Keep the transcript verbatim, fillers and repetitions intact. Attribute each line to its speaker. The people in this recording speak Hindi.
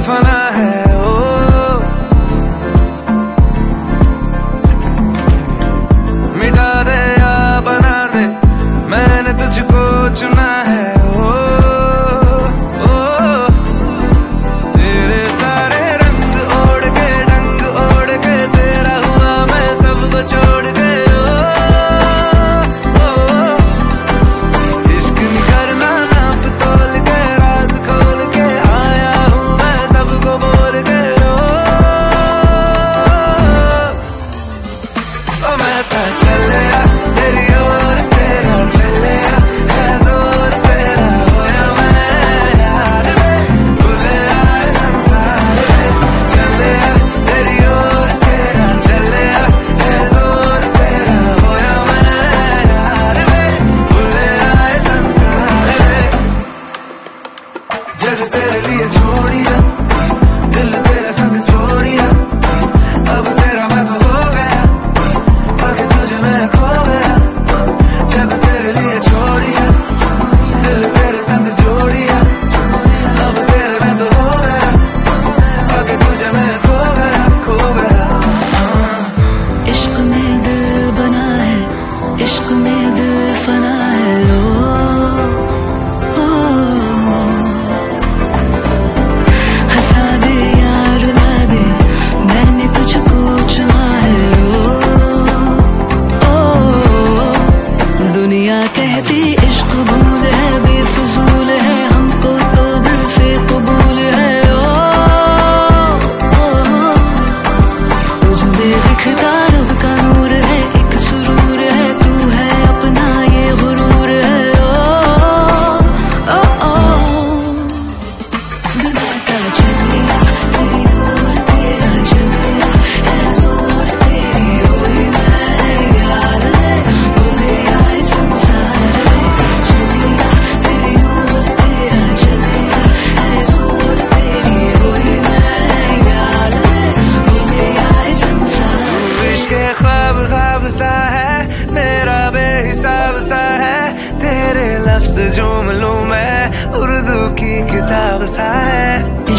Speaker 1: फना है ओ। मिटा दे या बना दे, मैंने तुझको चुना है ओ, ओ। तेरे सारे रंग ओढ़ के डंग ओढ़ के तेरा हुआ मैं सबको छोड़ के ओ, ओ। इश्क नहीं करना नाप तोल के, राज खोल के आया हूँ मैं सबको बोल के ओ, ओ। मैं तो चलिया तेरी ओर, तेरा चलिया है जोर तेरा, होया मैं यार वे, भूले आए संसार वे। चलिया तेरी ओर, तेरा चलिया है जोर तेरा, होया मैं यार वे, भूले आए संसार वे। जग तेरे लिए छोड़िया, दिल तेरे संग जोड़िया, अब तेरा मैं तो हो गया, आगे तुझे मैं खो गया। जग तेरे लिए छोड़िया, दिल तेरे संग जोड़िया, अब तेरे मैं तो हो गया, आगे तुझे मैं खो गया, खो गया।
Speaker 2: इश्क में दिल बना है, इश्क में दिल फना है ओ, ओ। हंसा दे या रुला दे, मैंने तुझको चुना है ओ, ओ। दुनिया कहती इश्क भूल है, बेफजूल है, हमको तो दिल से कबूल है ओ, ओ। तुझमें दिखता रब का नूर है, एक सुरूर है, तू है अपना ये गुरूर है ओ, ओ, ओ। दुनिया का चलिया तेरी ओर, तेरा चलिया है जोर तेरी, होई मैं यार रे, भूले आए संसार रे। चलिया तेरी ओर, तेरा चलिया है जोर तेरी, होई मैं यार रे, भूले आए संसार।
Speaker 1: इश्क ख्वाब ख्वाब सा है, मेरा बेहिसाब सा है, तेरे लफ्ज झूम लूं मैं, उर्दू की किताब सा है।